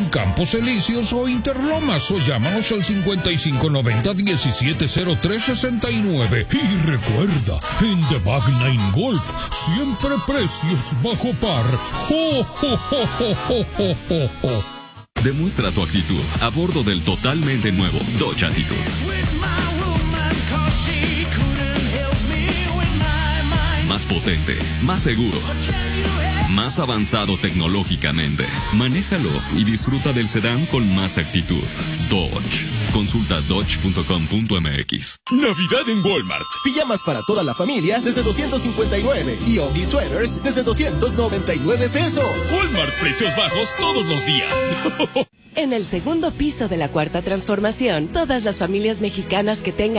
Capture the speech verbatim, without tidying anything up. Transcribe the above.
Campos Elíseos o Interlomas, o llámanos al cincuenta y cinco noventa, diecisiete cero tres sesenta y nueve. Y recuerda, en The Bag Nine Golf, siempre precios bajo par. ¡Jo, jo, jo, jo, jo, jo, jo, jo! Demuestra tu actitud a bordo del totalmente nuevo Dodge Attitude. Más potente, más seguro, más avanzado tecnológicamente. Manéjalo y disfruta del sedán con más actitud. Dodge. Consulta dodge punto com punto m x. Navidad en Walmart. Pijamas para toda la familia desde doscientos cincuenta y nueve y Omni Sweaters desde doscientos noventa y nueve pesos. Walmart, precios bajos todos los días. En el segundo piso de la Cuarta Transformación, todas las familias mexicanas que tengan